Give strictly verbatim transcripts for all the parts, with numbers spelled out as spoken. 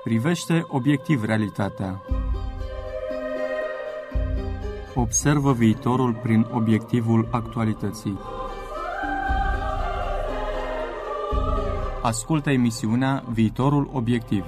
Privește obiectiv realitatea. Observă viitorul prin obiectivul actualității. Ascultă emisiunea Viitorul Obiectiv.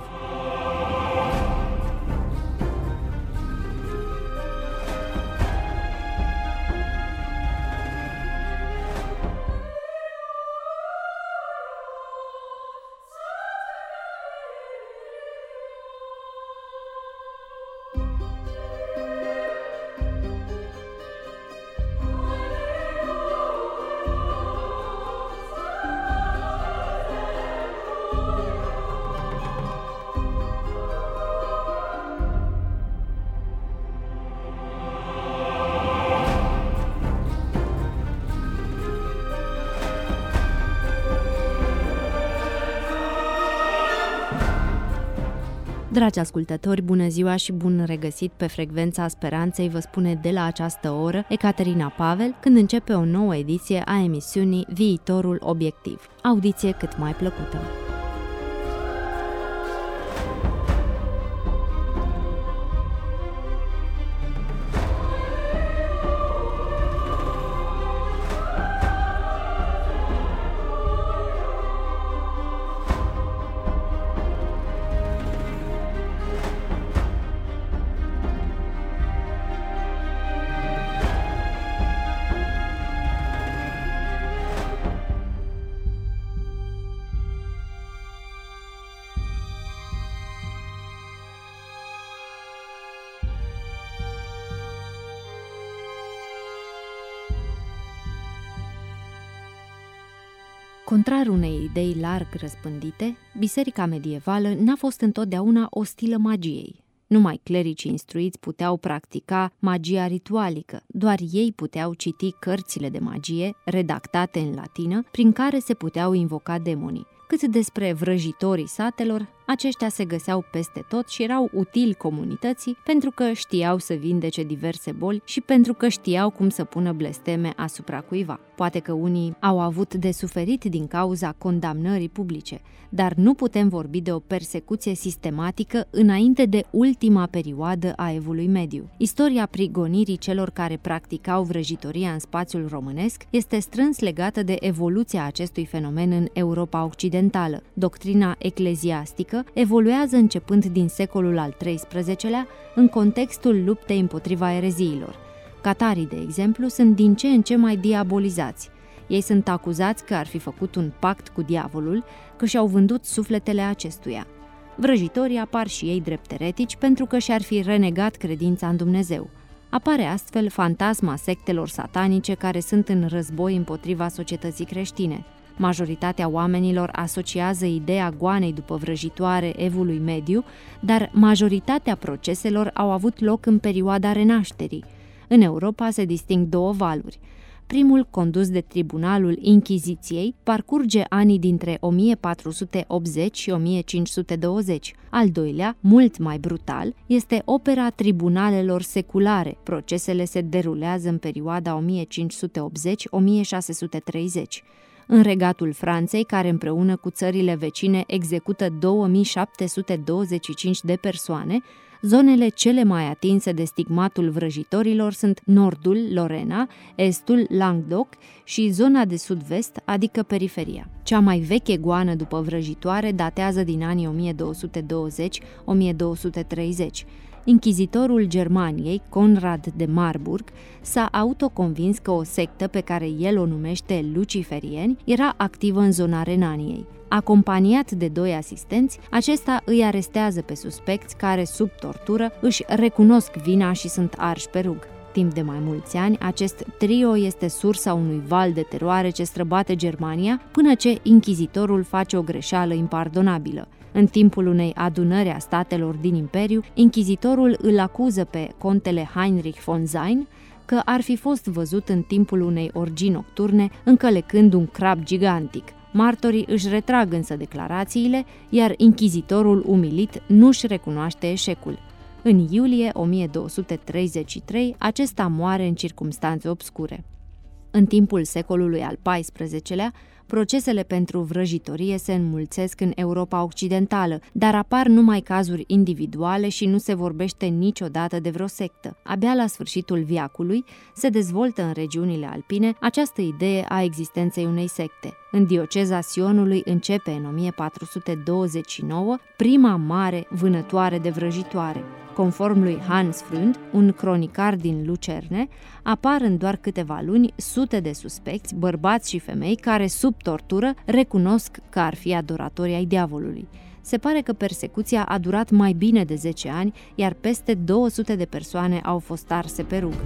Dragi ascultători, bună ziua și bun regăsit pe Frecvența Speranței, vă spune de la această oră Ecaterina Pavel, când începe o nouă ediție a emisiunii Viitorul Obiectiv. Audiție cât mai plăcută! Contrar unei idei larg răspândite, biserica medievală n-a fost întotdeauna ostilă magiei. Numai clericii instruiți puteau practica magia ritualică, doar ei puteau citi cărțile de magie, redactate în latină, prin care se puteau invoca demonii. Cât despre vrăjitorii satelor, aceștia se găseau peste tot și erau utili comunității pentru că știau să vindece diverse boli și pentru că știau cum să pună blesteme asupra cuiva. Poate că unii au avut de suferit din cauza condamnării publice, dar nu putem vorbi de o persecuție sistematică înainte de ultima perioadă a Evului Mediu. Istoria prigonirii celor care practicau vrăjitoria în spațiul românesc este strâns legată de evoluția acestui fenomen în Europa Occidentală. Doctrina ecleziastică evoluează începând din secolul al treisprezecelea în contextul luptei împotriva ereziilor. Catarii, de exemplu, sunt din ce în ce mai diabolizați. Ei sunt acuzați că ar fi făcut un pact cu diavolul, că și-au vândut sufletele acestuia. Vrăjitorii apar și ei drept eretici pentru că și-ar fi renegat credința în Dumnezeu. Apare astfel fantasma sectelor satanice care sunt în război împotriva societății creștine. Majoritatea oamenilor asociază ideea goanei după vrăjitoare Evului Mediu, dar majoritatea proceselor au avut loc în perioada Renașterii. În Europa se disting două valuri. Primul, condus de Tribunalul Inchiziției, parcurge anii dintre o mie patru sute optzeci și o mie cinci sute douăzeci. Al doilea, mult mai brutal, este opera tribunalelor seculare. Procesele se derulează în perioada o mie cinci sute optzeci - o mie șase sute treizeci. În Regatul Franței, care împreună cu țările vecine execută două mii șapte sute douăzeci și cinci de persoane, zonele cele mai atinse de stigmatul vrăjitorilor sunt nordul, Lorena, estul, Languedoc și zona de sud-vest, adică periferia. Cea mai veche goană după vrăjitoare datează din anii o mie două sute douăzeci - o mie două sute treizeci. Inchizitorul Germaniei, Conrad de Marburg, s-a autoconvins că o sectă pe care el o numește luciferieni era activă în zona Renaniei. Acompaniat de doi asistenți, acesta îi arestează pe suspecți care, sub tortură, își recunosc vina și sunt arși pe rug. Timp de mai mulți ani, acest trio este sursa unui val de teroare ce străbate Germania, până ce inchizitorul face o greșeală impardonabilă. În timpul unei adunări a statelor din Imperiu, inchizitorul îl acuză pe contele Heinrich von Sayn că ar fi fost văzut în timpul unei orgii nocturne încălecând un crab gigantic. Martorii își retrag însă declarațiile, iar inchizitorul umilit nu-și recunoaște eșecul. În iulie o mie două sute treizeci și trei, acesta moare în circumstanțe obscure. În timpul secolului al paisprezecelea, procesele pentru vrăjitorie se înmulțesc în Europa Occidentală, dar apar numai cazuri individuale și nu se vorbește niciodată de vreo sectă. Abia la sfârșitul veacului se dezvoltă în regiunile alpine această idee a existenței unei secte. În dioceza Sionului începe în o mie patru sute douăzeci și nouă prima mare vânătoare de vrăjitoare. Conform lui Hans Freund, un cronicar din Lucerne, apar în doar câteva luni sute de suspecți, bărbați și femei, care, sub tortură, recunosc că ar fi adoratori ai diavolului. Se pare că persecuția a durat mai bine de zece ani, iar peste două sute de persoane au fost arse pe rug.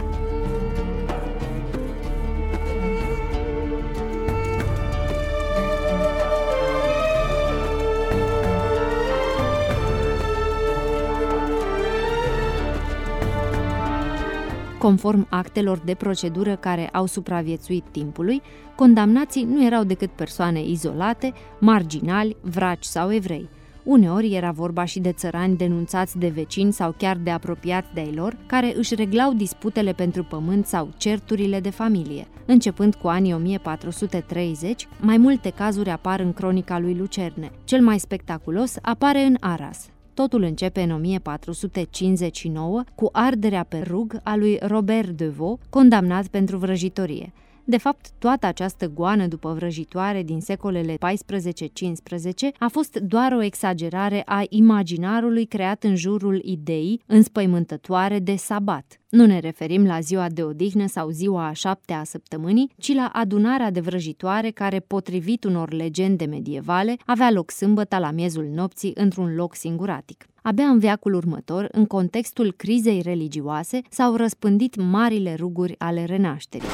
Conform actelor de procedură care au supraviețuit timpului, condamnații nu erau decât persoane izolate, marginali, vraci sau evrei. Uneori era vorba și de țărani denunțați de vecini sau chiar de apropiați de-ai lor, care își reglau disputele pentru pământ sau certurile de familie. Începând cu anii o mie patru sute treizeci, mai multe cazuri apar în cronica lui Lucerne. Cel mai spectaculos apare în Arras. Totul începe în o mie patru sute cincizeci și nouă cu arderea pe rug a lui Robert de Vaux, condamnat pentru vrăjitorie. De fapt, toată această goană după vrăjitoare din secolele paisprezece cincisprezece a fost doar o exagerare a imaginarului creat în jurul ideii înspăimântătoare de sabat. Nu ne referim la ziua de odihnă sau ziua a șaptea a săptămânii, ci la adunarea de vrăjitoare care, potrivit unor legende medievale, avea loc sâmbătă la miezul nopții într-un loc singuratic. Abia în veacul următor, în contextul crizei religioase, s-au răspândit marile ruguri ale renașterii.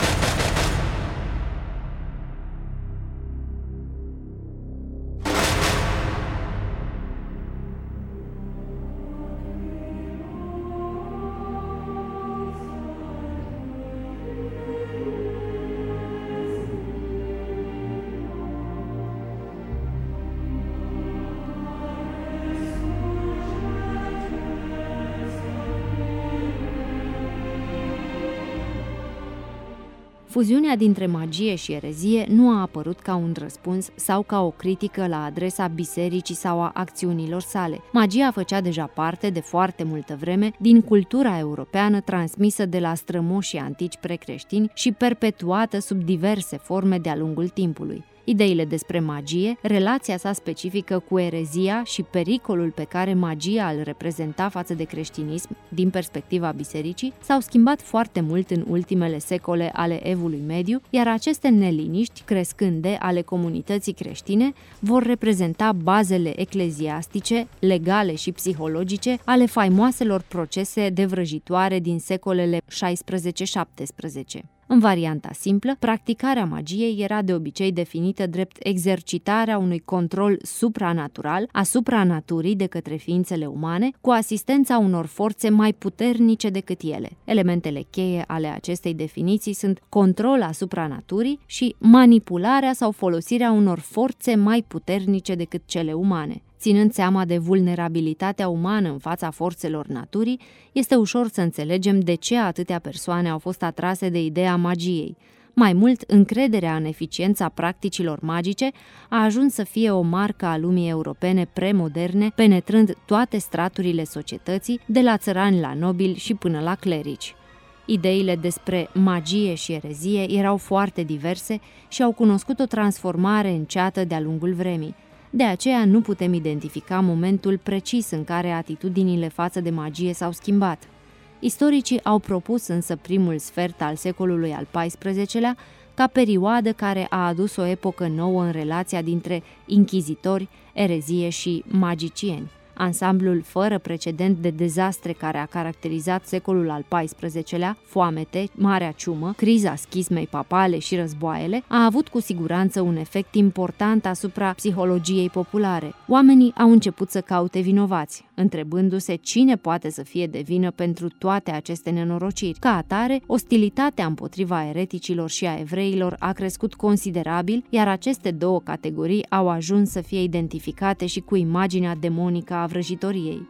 Fuziunea dintre magie și erezie nu a apărut ca un răspuns sau ca o critică la adresa bisericii sau a acțiunilor sale. Magia făcea deja parte de foarte multă vreme din cultura europeană transmisă de la strămoșii antici precreștini și perpetuată sub diverse forme de-a lungul timpului. Ideile despre magie, relația sa specifică cu erezia și pericolul pe care magia îl reprezenta față de creștinism din perspectiva bisericii s-au schimbat foarte mult în ultimele secole ale Evului Mediu, iar aceste neliniști crescânde ale comunității creștine vor reprezenta bazele ecleziastice, legale și psihologice ale faimoaselor procese de vrăjitoare din secolele șaisprezece șaptesprezece. În varianta simplă, practicarea magiei era de obicei definită drept exercitarea unui control supranatural asupra naturii de către ființele umane, cu asistența unor forțe mai puternice decât ele. Elementele cheie ale acestei definiții sunt control asupra naturii și manipularea sau folosirea unor forțe mai puternice decât cele umane. Ținând seama de vulnerabilitatea umană în fața forțelor naturii, este ușor să înțelegem de ce atâtea persoane au fost atrase de ideea magiei. Mai mult, încrederea în eficiența practicilor magice a ajuns să fie o marcă a lumii europene premoderne, penetrând toate straturile societății, de la țărani la nobili și până la clerici. Ideile despre magie și erezie erau foarte diverse și au cunoscut o transformare înceată de-a lungul vremii. De aceea nu putem identifica momentul precis în care atitudinile față de magie s-au schimbat. Istoricii au propus însă primul sfert al secolului al paisprezecelea ca perioadă care a adus o epocă nouă în relația dintre inchizitori, erezie și magicieni. Ansamblul fără precedent de dezastre care a caracterizat secolul al paisprezecelea, foamete, marea ciumă, criza schismei papale și războaiele, a avut cu siguranță un efect important asupra psihologiei populare. Oamenii au început să caute vinovați, întrebându-se cine poate să fie de vină pentru toate aceste nenorociri. Ca atare, ostilitatea împotriva ereticilor și a evreilor a crescut considerabil, iar aceste două categorii au ajuns să fie identificate și cu imaginea demonică a vrăjitoriei.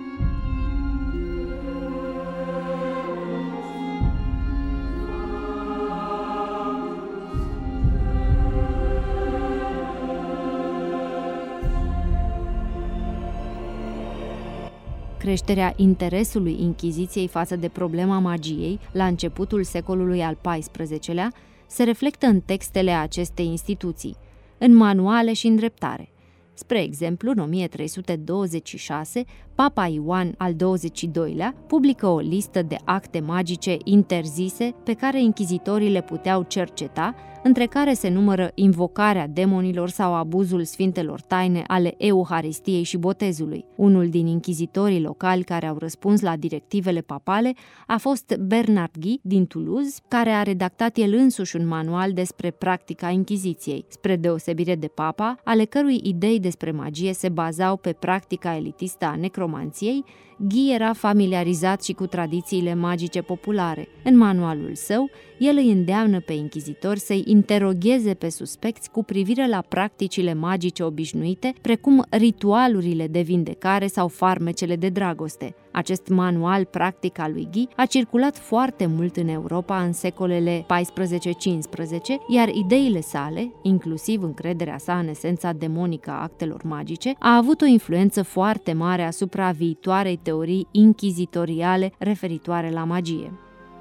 Creșterea interesului Inchiziției față de problema magiei la începutul secolului al paisprezecelea se reflectă în textele acestei instituții, în manuale și în dreptare. Spre exemplu, în o mie trei sute douăzeci și șase, Papa Ioan al douăzeci și doilea publică o listă de acte magice interzise pe care inchizitorii le puteau cerceta, între care se numără invocarea demonilor sau abuzul sfintelor taine ale Euharistiei și botezului. Unul din inchizitorii locali care au răspuns la directivele papale a fost Bernard Guy din Toulouse, care a redactat el însuși un manual despre practica inchiziției, spre deosebire de papa, ale cărui idei despre magie se bazau pe practica elitistă a necromanției. Guy era familiarizat și cu tradițiile magice populare. În manualul său, el îi îndeamnă pe inchizitori să-i interogheze pe suspecți cu privire la practicile magice obișnuite, precum ritualurile de vindecare sau farmecele de dragoste. Acest manual practic al lui Guy a circulat foarte mult în Europa în secolele paisprezece cincisprezece, iar ideile sale, inclusiv încrederea sa în esența demonică a actelor magice, a avut o influență foarte mare asupra viitoarei teorii inchizitoriale referitoare la magie.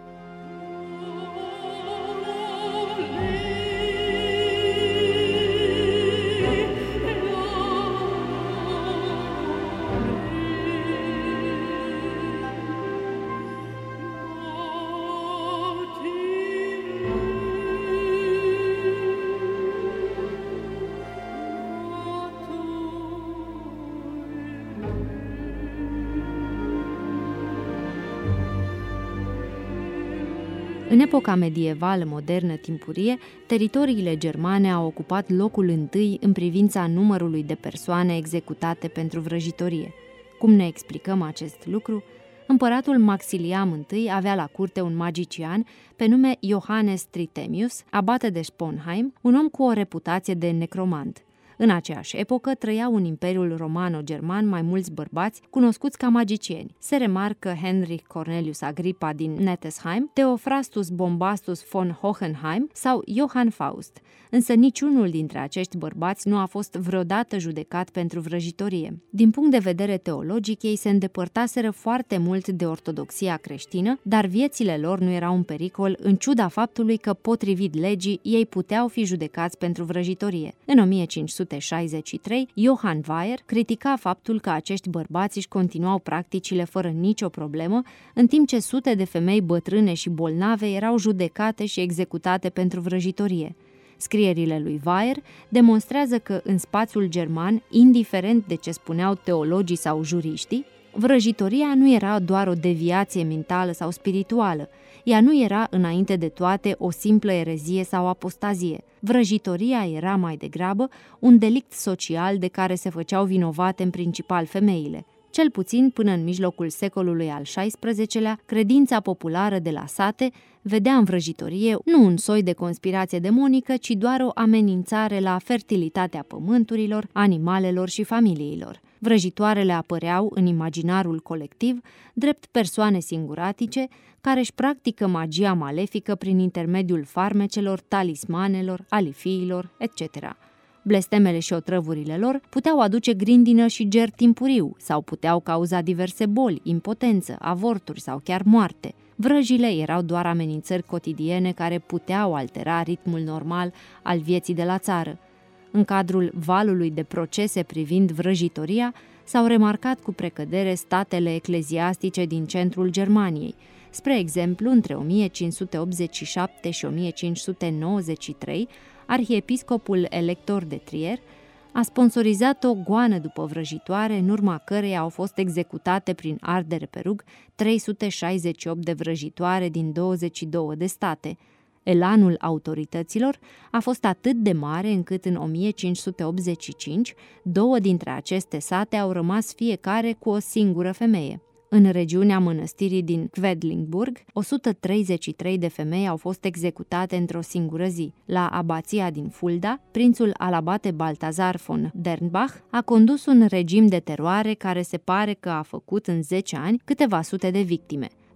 În epoca medievală modernă timpurie, teritoriile germane au ocupat locul întâi în privința numărului de persoane executate pentru vrăjitorie. Cum ne explicăm acest lucru? Împăratul Maxilian I avea la curte un magician pe nume Johannes Tritemius, abate de Sponheim, un om cu o reputație de necromant. În aceeași epocă trăiau în Imperiul Romano-German mai mulți bărbați cunoscuți ca magicieni. Se remarcă Heinrich Cornelius Agrippa din Nettesheim, Theophrastus Bombastus von Hohenheim sau Johann Faust, însă niciunul dintre acești bărbați nu a fost vreodată judecat pentru vrăjitorie. Din punct de vedere teologic, ei se îndepărtaseră foarte mult de ortodoxia creștină, dar viețile lor nu erau în pericol, în ciuda faptului că, potrivit legii, ei puteau fi judecați pentru vrăjitorie. În o mie cinci sute șaizeci și trei, Johann Weyer critica faptul că acești bărbați își continuau practicile fără nicio problemă, în timp ce sute de femei bătrâne și bolnave erau judecate și executate pentru vrăjitorie. Scrierile lui Weyer demonstrează că în spațiul german, indiferent de ce spuneau teologii sau juriștii, vrăjitoria nu era doar o deviație mentală sau spirituală. Ea nu era, înainte de toate, o simplă erezie sau apostazie. Vrăjitoria era mai degrabă un delict social de care se făceau vinovate în principal femeile. Cel puțin până în mijlocul secolului al șaisprezecelea, credința populară de la sate vedea în vrăjitorie nu un soi de conspirație demonică, ci doar o amenințare la fertilitatea pământurilor, animalelor și familiilor. Vrăjitoarele apăreau în imaginarul colectiv drept persoane singuratice care își practică magia malefică prin intermediul farmecelor, talismanelor, alifiilor, et cetera. Blestemele și otrăvurile lor puteau aduce grindină și ger timpuriu sau puteau cauza diverse boli, impotență, avorturi sau chiar moarte. Vrăjile erau doar amenințări cotidiene care puteau altera ritmul normal al vieții de la țară. În cadrul valului de procese privind vrăjitoria, s-au remarcat cu precădere statele ecleziastice din centrul Germaniei. Spre exemplu, între o mie cinci sute optzeci și șapte și o mie cinci sute nouăzeci și trei, arhiepiscopul elector de Trier a sponsorizat o goană după vrăjitoare, în urma căreia au fost executate prin ardere pe rug trei sute șaizeci și opt de vrăjitoare din douăzeci și două de state. Elanul autorităților a fost atât de mare încât în o mie cinci sute optzeci și cinci, două dintre aceste sate au rămas fiecare cu o singură femeie. În regiunea mănăstirii din Quedlinburg, o sută treizeci și trei de femei au fost executate într-o singură zi. La abația din Fulda, prințul al abate Baltazar von Dernbach a condus un regim de teroare care se pare că a făcut în zece ani câteva sute de victime.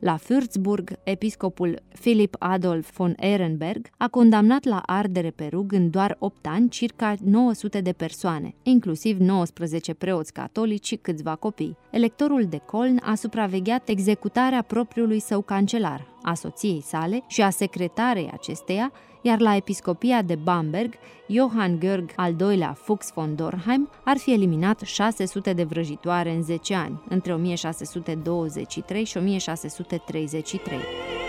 La Würzburg, episcopul Philipp Adolf von Ehrenberg a condamnat la ardere pe rug în doar opt ani circa nouă sute de persoane, inclusiv nouăsprezece preoți catolici și câțiva copii. Electorul de Köln a supravegheat executarea propriului său cancelar, a soției sale și a secretarei acesteia, iar la episcopia de Bamberg, Johann Georg al doilea Fuchs von Dorheim ar fi eliminat șase sute de vrăjitoare în zece ani, între o mie șase sute douăzeci și trei și o mie șase sute treizeci și trei.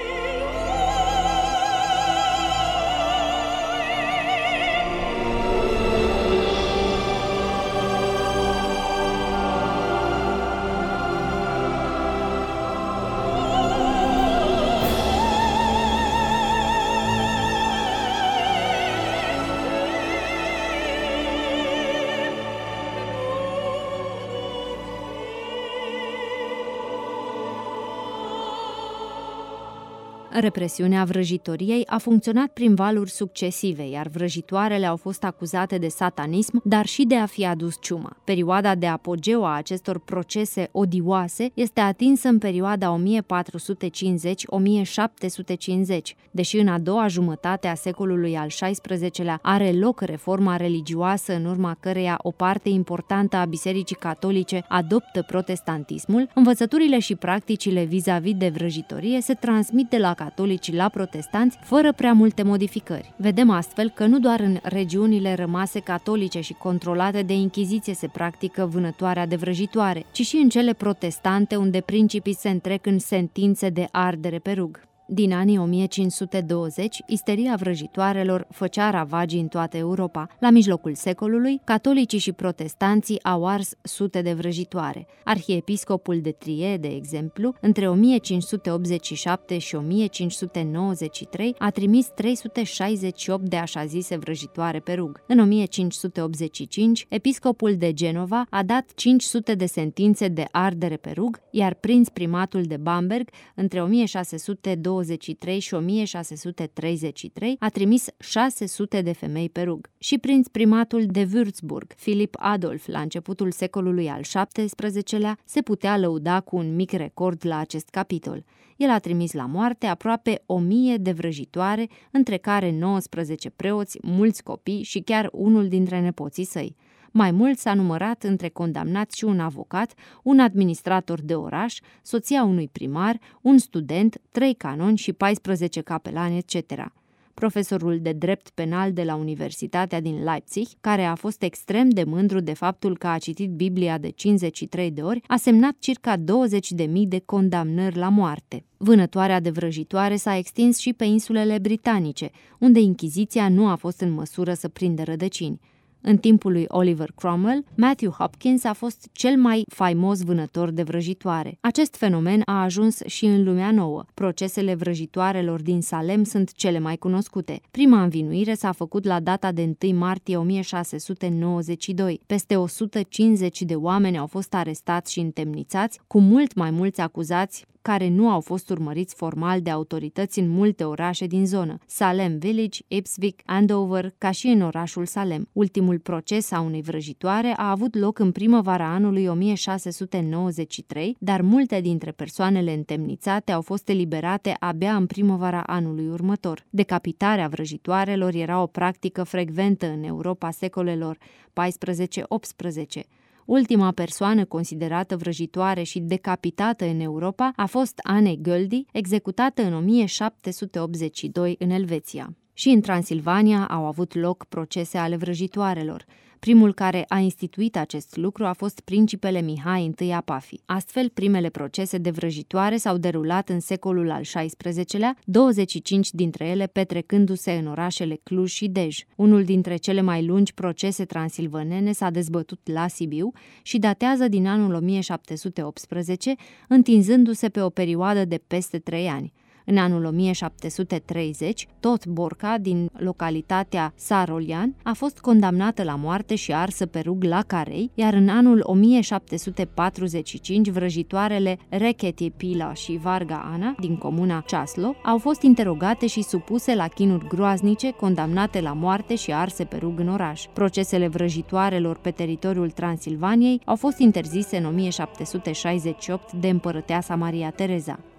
Represiunea vrăjitoriei a funcționat prin valuri succesive, iar vrăjitoarele au fost acuzate de satanism, dar și de a fi adus ciuma. Perioada de apogeu a acestor procese odioase este atinsă în perioada o mie patru sute cincizeci - o mie șapte sute cincizeci, deși în a doua jumătate a secolului al șaisprezecelea are loc reforma religioasă în urma căreia o parte importantă a Bisericii Catolice adoptă protestantismul, învățăturile și practicile vis-a-vis de vrăjitorie se transmit de la catolici la protestanți, fără prea multe modificări. Vedem astfel că nu doar în regiunile rămase catolice și controlate de Inchiziție se practică vânătoarea de vrăjitoare, ci și în cele protestante, unde principii se întrec în sentințe de ardere pe rug. Din anii o mie cinci sute douăzeci, isteria vrăjitoarelor făcea ravagii în toată Europa. La mijlocul secolului, catolicii și protestanții au ars sute de vrăjitoare. Arhiepiscopul de Trier, de exemplu, între o mie cinci sute optzeci și șapte și o mie cinci sute nouăzeci și trei a trimis trei sute șaizeci și opt de așa zise vrăjitoare pe rug. În o mie cinci sute optzeci și cinci, episcopul de Genova a dat cinci sute de sentințe de ardere pe rug, iar prinț primatul de Bamberg, între o mie șase sute douăzeci și trei și o mie șase sute treizeci și trei, a trimis șase sute de femei pe rug. Și prinț primatul de Würzburg, Philipp Adolf, la începutul secolului al șaptesprezecelea, se putea lăuda cu un mic record la acest capitol. El a trimis la moarte aproape o mie de vrăjitoare, între care nouăsprezece preoți, mulți copii și chiar unul dintre nepoții săi. Mai mult s-a numărat între condamnați și un avocat, un administrator de oraș, soția unui primar, un student, trei canoni și paisprezece capelani, et cetera. Profesorul de drept penal de la Universitatea din Leipzig, care a fost extrem de mândru de faptul că a citit Biblia de cincizeci și trei de ori, a semnat circa douăzeci de mii de condamnări la moarte. Vânătoarea de vrăjitoare s-a extins și pe insulele britanice, unde Inchiziția nu a fost în măsură să prindă rădăcini. În timpul lui Oliver Cromwell, Matthew Hopkins a fost cel mai faimos vânător de vrăjitoare. Acest fenomen a ajuns și în lumea nouă. Procesele vrăjitoarelor din Salem sunt cele mai cunoscute. Prima învinuire s-a făcut la data de întâi martie o mie șase sute nouăzeci și doi. Peste o sută cincizeci de oameni au fost arestați și întemnițați, cu mult mai mulți acuzați care nu au fost urmăriți formal de autorități în multe orașe din zonă, Salem Village, Ipswich, Andover, ca și în orașul Salem. Ultimul proces a unei vrăjitoare a avut loc în primăvara anului o mie șase sute nouăzeci și trei, dar multe dintre persoanele întemnițate au fost eliberate abia în primăvara anului următor. Decapitarea vrăjitoarelor era o practică frecventă în Europa secolelor paisprezece optsprezece. Ultima persoană considerată vrăjitoare și decapitată în Europa a fost Anne Göldi, executată în o mie șapte sute optzeci și doi în Elveția. Și în Transilvania au avut loc procese ale vrăjitoarelor. Primul care a instituit acest lucru a fost principele Mihai I Apafi. Astfel, primele procese de vrăjitoare s-au derulat în secolul al șaisprezecelea, douăzeci și cinci dintre ele petrecându-se în orașele Cluj și Dej. Unul dintre cele mai lungi procese transilvanene s-a dezbătut la Sibiu și datează din anul o mie șapte sute optsprezece, întinzându-se pe o perioadă de peste trei ani. În anul o mie șapte sute treizeci, tot Borca, din localitatea Sarolian, a fost condamnată la moarte și arsă pe rug la Carei, iar în anul o mie șapte sute patruzeci și cinci, vrăjitoarele Rechete Pila și Varga Ana, din comuna Ceaslo, au fost interogate și supuse la chinuri groaznice, condamnate la moarte și arse pe rug în oraș. Procesele vrăjitoarelor pe teritoriul Transilvaniei au fost interzise în o mie șapte sute șaizeci și opt de împărăteasa Maria Tereza.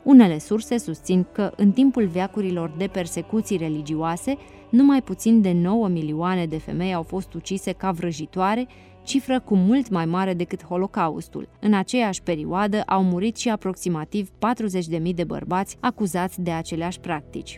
Unele surse susțin că, în timpul veacurilor de persecuții religioase, numai puțin de nouă milioane de femei au fost ucise ca vrăjitoare, cifră cu mult mai mare decât Holocaustul. În aceeași perioadă au murit și aproximativ patruzeci de mii de bărbați acuzați de aceleași practici.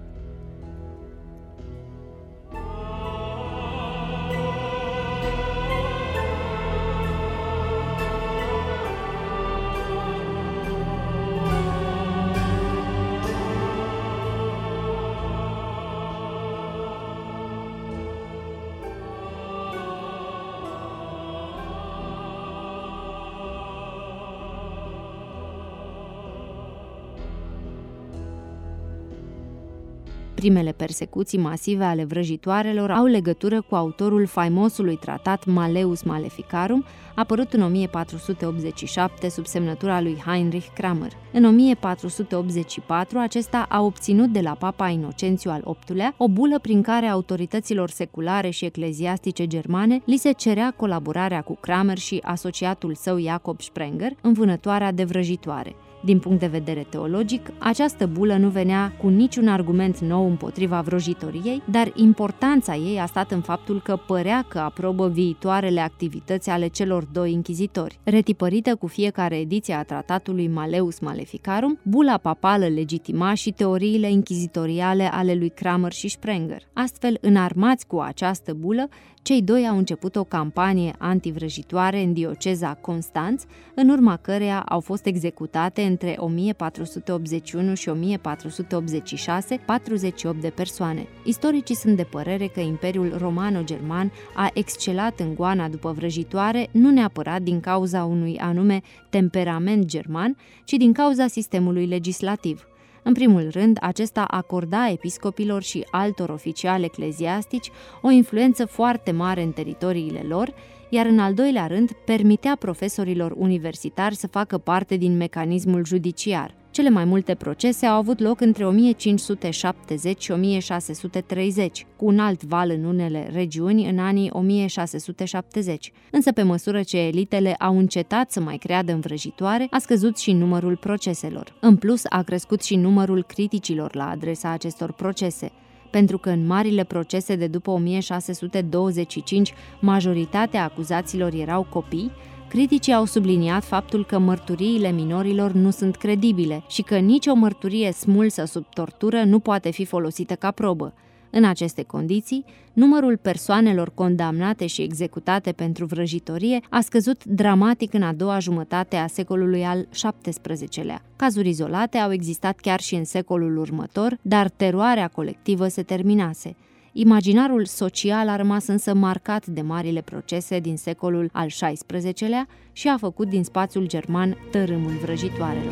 Primele persecuții masive ale vrăjitoarelor au legătură cu autorul faimosului tratat Malleus Maleficarum, apărut în o mie patru sute optzeci și șapte sub semnătura lui Heinrich Kramer. În o mie patru sute optzeci și patru, acesta a obținut de la Papa Inocențiu al optulea o bulă prin care autorităților seculare și ecleziastice germane li se cerea colaborarea cu Kramer și asociatul său Jacob Sprenger în vânătoarea de vrăjitoare. Din punct de vedere teologic, această bulă nu venea cu niciun argument nou împotriva vrăjitoriei, dar importanța ei a stat în faptul că părea că aprobă viitoarele activități ale celor doi închizitori. Retipărită cu fiecare ediție a tratatului Malleus Maleficarum, bula papală legitima și teoriile închizitoriale ale lui Kramer și Sprenger. Astfel, înarmați cu această bulă, cei doi au început o campanie antivrăjitoare în dioceza Constanț, în urma căreia au fost executate între o mie patru sute optzeci și unu și o mie patru sute optzeci și șase patruzeci și opt de persoane. Istoricii sunt de părere că Imperiul Romano-German a excelat în goana după vrăjitoare nu neapărat din cauza unui anume temperament german, ci din cauza sistemului legislativ. În primul rând, acesta acorda episcopilor și altor oficiali ecleziastici o influență foarte mare în teritoriile lor, iar în al doilea rând, permitea profesorilor universitari să facă parte din mecanismul judiciar. Cele mai multe procese au avut loc între o mie cinci sute șaptezeci și o mie șase sute treizeci, cu un alt val în unele regiuni în anii o mie șase sute șaptezeci. Însă, pe măsură ce elitele au încetat să mai creadă în vrăjitoare, a scăzut și numărul proceselor. În plus, a crescut și numărul criticilor la adresa acestor procese. Pentru că în marile procese de după o mie șase sute douăzeci și cinci majoritatea acuzaților erau copii, criticii au subliniat faptul că mărturiile minorilor nu sunt credibile și că nicio mărturie smulsă sub tortură nu poate fi folosită ca probă. În aceste condiții, numărul persoanelor condamnate și executate pentru vrăjitorie a scăzut dramatic în a doua jumătate a secolului al șaptesprezecelea. Cazuri izolate au existat chiar și în secolul următor, dar teroarea colectivă se terminase. Imaginarul social a rămas însă marcat de marile procese din secolul al șaisprezecelea și a făcut din spațiul german tărâmul vrăjitoarelor.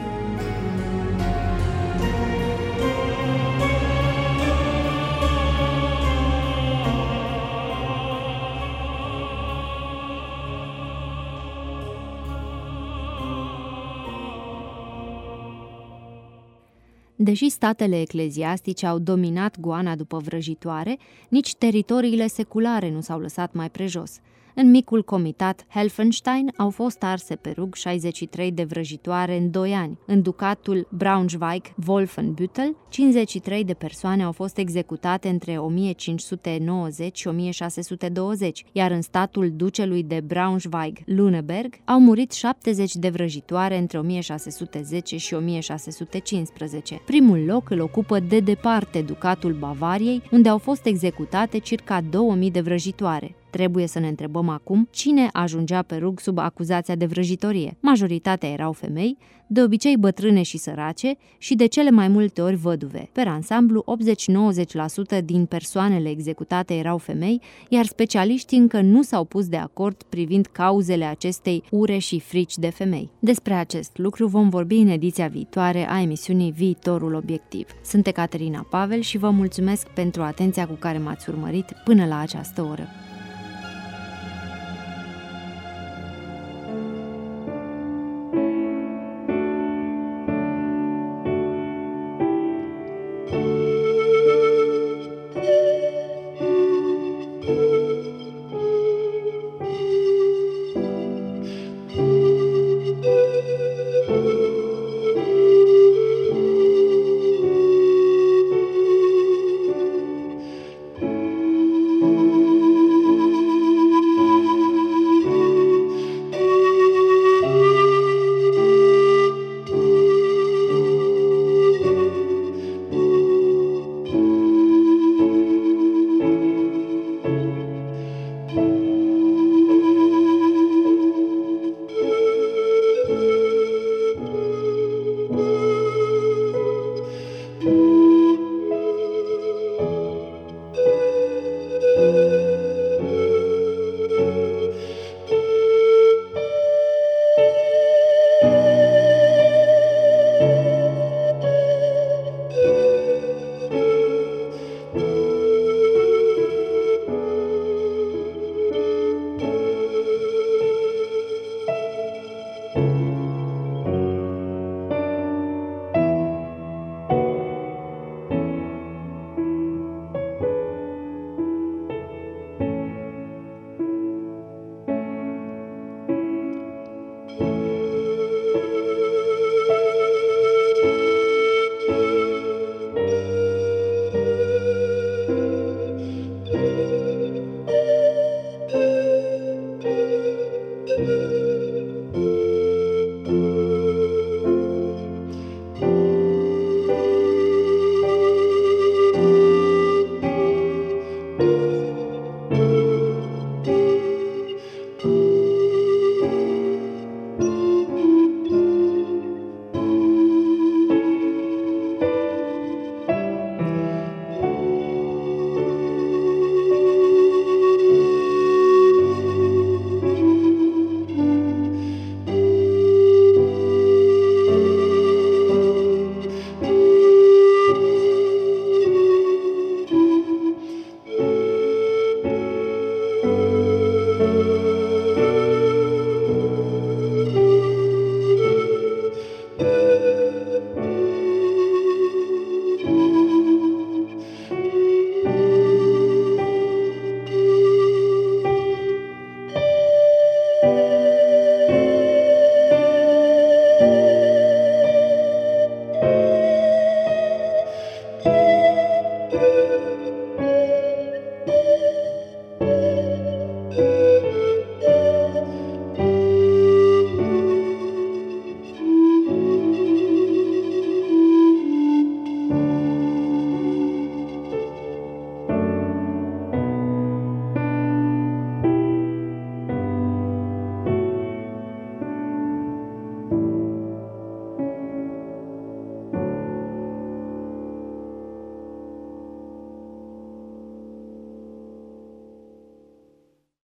Deși statele ecleziastice au dominat goana după vrăjitoare, nici teritoriile seculare nu s-au lăsat mai prejos. În micul comitat Helfenstein au fost arse pe rug șaizeci și trei de vrăjitoare în doi ani. În ducatul Braunschweig-Wolfenbüttel, cincizeci și trei de persoane au fost executate între o mie cinci sute nouăzeci și o mie șase sute douăzeci, iar în statul ducelui de Braunschweig-Lüneburg au murit șaptezeci de vrăjitoare între o mie șase sute zece și o mie șase sute cincisprezece. Primul loc îl ocupă de departe ducatul Bavariei, unde au fost executate circa două mii de vrăjitoare. Trebuie să ne întrebăm acum cine ajungea pe rug sub acuzația de vrăjitorie. Majoritatea erau femei, de obicei bătrâne și sărace și de cele mai multe ori văduve. Per ansamblu, optzeci-nouăzeci la sută din persoanele executate erau femei, iar specialiștii încă nu s-au pus de acord privind cauzele acestei ure și frici de femei. Despre acest lucru vom vorbi în ediția viitoare a emisiunii Viitorul Obiectiv. Sunt Ecaterina Pavel și vă mulțumesc pentru atenția cu care m-ați urmărit până la această oră.